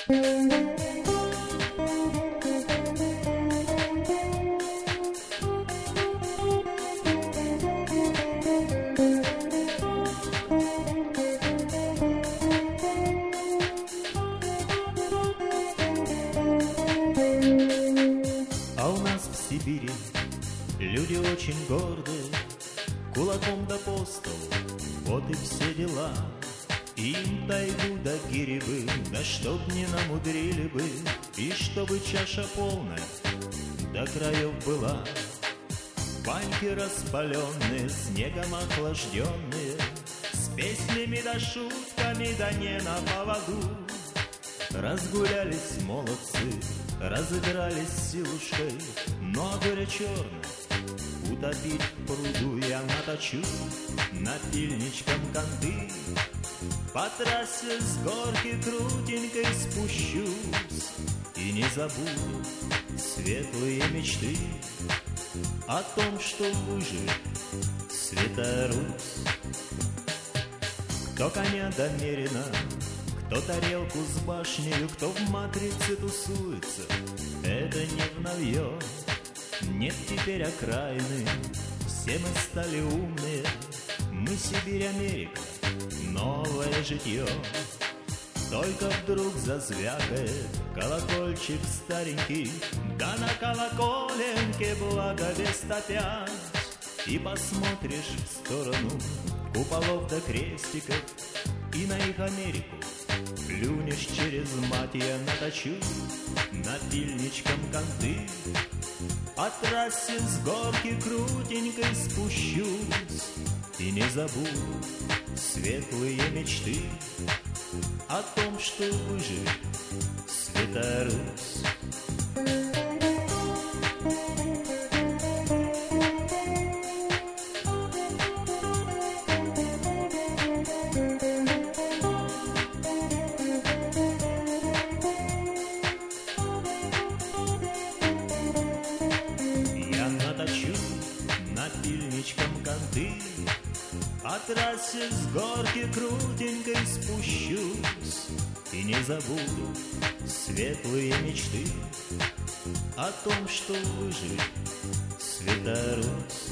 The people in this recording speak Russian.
А у нас в Сибири люди очень гордые, кулаком да по столу, вот и все дела. Им тайгу да гири бы, да чтоб не намудрили бы, и чтобы чаша полная до краев была. Баньки распаленные, снегом охлажденные, с песнями да шутками, да не на поводу. Разгулялись молодцы, разыгрались силушкой, но горе черное утопить в пруду я наточу напильничком конты. По трассе с горки крутенькой спущусь и не забуду светлые мечты о том, что выживет Святая Русь. Кто коня домерено, кто тарелку с башнею, кто в матрице тусуется, это не вновье. Нет теперь окраины, все мы стали умные, мы Сибирь, Америка, новое житье. Только вдруг зазвякает колокольчик старенький, да на колоколенке благовест опять. И посмотришь в сторону куполов да крестиков, и на их Америку плюнешь через мать. Я наточу напильничком конты, по трассе с горки крутенькой спущусь и не забуду светлые мечты о том, что выживет Святая Русь. Напильничком конты, по трассе с горки крутенькой спущусь и не забуду светлые мечты о том, что выживет Святая Русь.